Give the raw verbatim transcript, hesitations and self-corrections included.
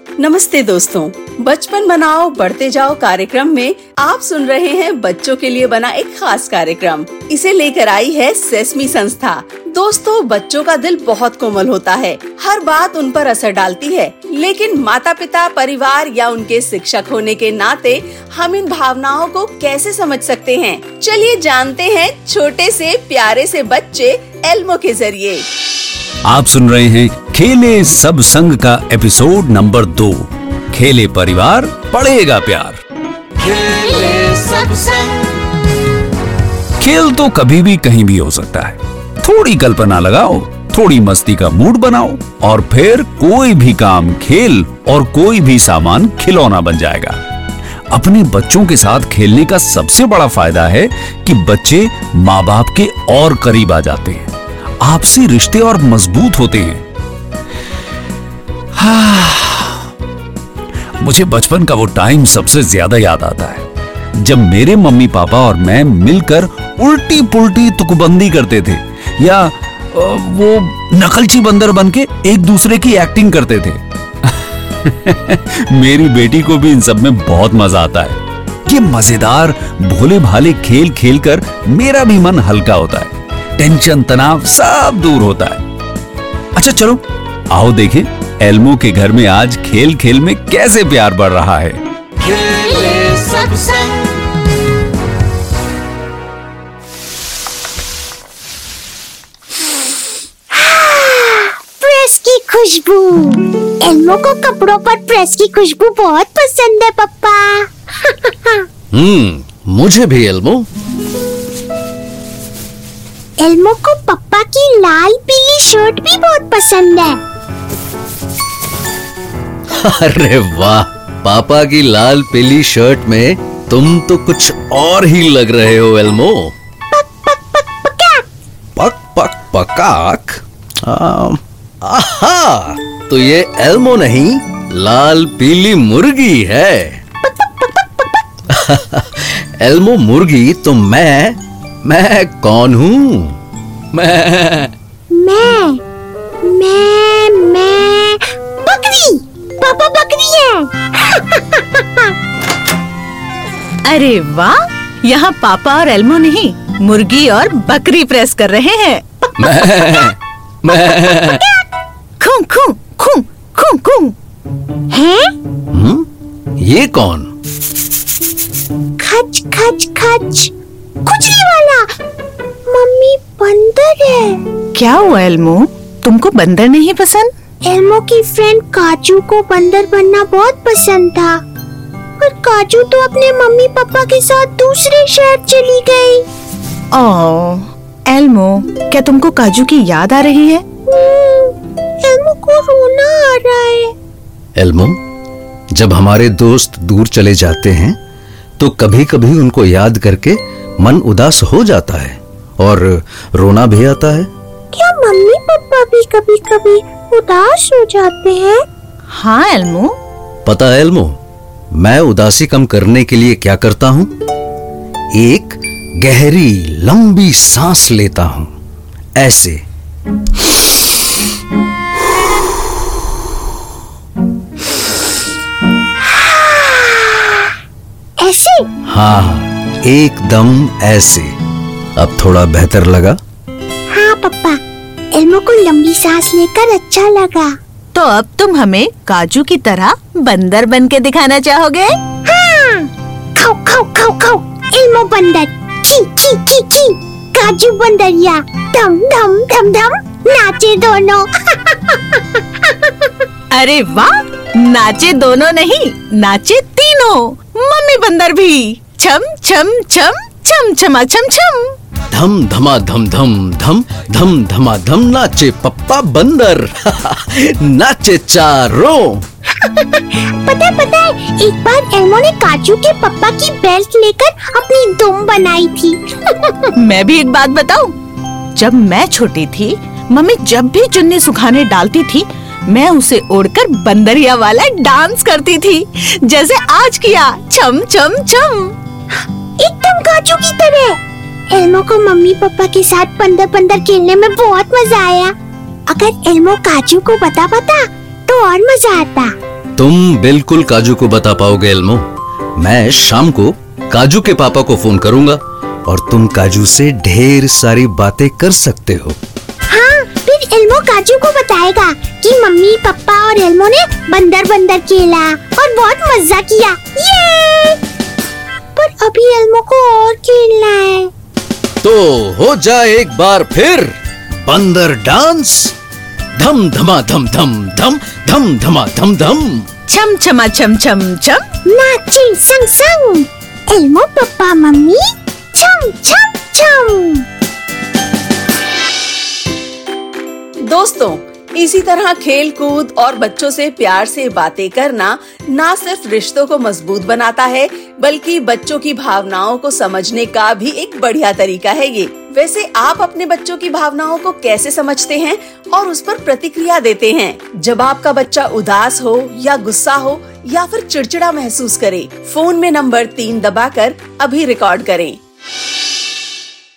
नमस्ते दोस्तों, बचपन बनाओ बढ़ते जाओ कार्यक्रम में आप सुन रहे हैं बच्चों के लिए बना एक खास कार्यक्रम। इसे लेकर आई है सेस्मी संस्था। दोस्तों, बच्चों का दिल बहुत कोमल होता है, हर बात उन पर असर डालती है, लेकिन माता पिता, परिवार या उनके शिक्षक होने के नाते हम इन भावनाओं को कैसे समझ सकते हैं? चलिए जानते हैं छोटे से प्यारे से बच्चे एल्मो के जरिए। आप सुन रहे हैं खेले सब संग का एपिसोड नंबर दो। खेले परिवार, पढ़ेगा प्यार। खेले सब संग। खेल तो कभी भी कहीं भी हो सकता है। थोड़ी कल्पना लगाओ, थोड़ी मस्ती का मूड बनाओ और फिर कोई भी काम खेल और कोई भी सामान खिलौना बन जाएगा। अपने बच्चों के साथ खेलने का सबसे बड़ा फायदा है कि बच्चे माँ बाप के और करीब आ जाते हैं, आपसी रिश्ते और मजबूत होते हैं। हाँ, मुझे बचपन का वो टाइम सबसे ज्यादा याद आता है जब मेरे मम्मी पापा और मैं मिलकर उल्टी पुल्टी तुकबंदी करते थे या वो नकलची बंदर बनके एक दूसरे की एक्टिंग करते थे। मेरी बेटी को भी इन सब में बहुत मजा आता है। ये मजेदार भोले भाले खेल खेलकर मेरा भी मन हल्का होता है, टेंशन तनाव सब दूर होता है। अच्छा चलो आओ देखें एल्मो के घर में आज खेल खेल में कैसे प्यार बढ़ रहा है। खेले सब संग। प्रेस की खुशबू। एल्मो को कपड़ों पर प्रेस की खुशबू बहुत पसंद है पप्पा। हम्म, मुझे भी एल्मो। एल्मो को पप्पा की लाल पीली शर्ट भी बहुत पसंद है। अरे वाह, पापा की लाल पीली शर्ट में तुम तो कुछ और ही लग रहे हो एल्मो। पक पक पक पकाक। पक पक पकाक। आ, आहा, तो ये एल्मो नहीं, लाल पीली मुर्गी है। एल्मो मुर्गी तो मैं मैं कौन हूँ? मैं मैं मैं मैं बकरी। पापा बकरी है। अरे वाह, यहाँ पापा और एल्मो नहीं, मुर्गी और बकरी प्रेस कर रहे हैं। मैं मैं खूं खूं खूं खूं खूं। हैं? हम्म, ये कौन? खच खच खच। खुजली वाला। मम्मी बंदर है। क्या हुआ एल्मो, तुमको बंदर नहीं पसंद? एल्मो की फ्रेंड काजू को बंदर बनना बहुत पसंद था, पर काजू तो अपने मम्मी पापा के साथ दूसरे शहर चली गई। ओह, एल्मो, क्या तुमको काजू की याद आ रही है? एल्मो को रोना आ रहा है। एल्मो, जब हमारे दोस्त दूर चले जाते हैं तो कभी कभी उनको याद करके मन उदास हो जाता है और रोना भी आता है। क्या मम्मी पापा भी कभी कभी उदास हो जाते हैं? हाँ एल्मो। पता है एल्मो, मैं उदासी कम करने के लिए क्या करता हूँ? एक गहरी लंबी सांस लेता हूँ, ऐसे। ऐसे? हाँ, एकदम ऐसे। अब थोड़ा बेहतर लगा? हाँ पापा, एल्मो को लंबी सांस लेकर अच्छा लगा। तो अब तुम हमें काजू की तरह बंदर बन के दिखाना चाहोगे? हाँ। खाओ खाओ खाओ खाओ। एल्मो बंदर। ची ची ची ची। काजू बंदरिया। धम धम धम धम। नाचे दोनों। अरे वाह, नाचे दोनों नहीं, नाचे तीनों। मम्मी बंदर भी। छम छम छम छम छमा छम छम। धम धमा धम धम धम धम धमा धम नाचे पप्पा बंदर। नाचे चारों। पता है पता है, एक बार एल्मो ने काजू के पप्पा की बेल्ट लेकर अपनी दुम बनाई थी। मैं भी एक बात बताऊं, जब मैं छोटी थी, मम्मी जब भी चुन्नी सुखाने डालती थी, मैं उसे ओढ़कर बंदरिया वाला डांस करती थी, जैसे आज किया, छम छम छम। एकदम काजू की तरह। एल्मो को मम्मी पापा के साथ बंदर बंदर खेलने में बहुत मजा आया। अगर एल्मो काजू को बता पाता तो और मजा आता। तुम बिल्कुल काजू को बता पाओगे एल्मो। मैं शाम को काजू के पापा को फोन करूंगा और तुम काजू से ढेर सारी बातें कर सकते हो। हाँ, फिर एल्मो काजू को बताएगा कि मम्मी पापा और एल्मो ने बंदर बंदर खेला और बहुत मजा किया। ये! पर अभी एल्मो को और खेलना है। तो हो जाए एक बार फिर बंदर डांस। धम धमा धम धम धम धम धमा धम धम। छम छमा छम छम छम। नाचे संग संग एल्मो पापा मम्मी छम छम छम। दोस्तों, इसी तरह खेल कूद और बच्चों से प्यार से बातें करना ना सिर्फ रिश्तों को मजबूत बनाता है, बल्कि बच्चों की भावनाओं को समझने का भी एक बढ़िया तरीका है ये। वैसे आप अपने बच्चों की भावनाओं को कैसे समझते हैं और उस पर प्रतिक्रिया देते हैं? जब आपका बच्चा उदास हो या गुस्सा हो या फिर चिड़चिड़ा महसूस करे, फोन में नंबर तीन दबाकर अभी रिकॉर्ड करें।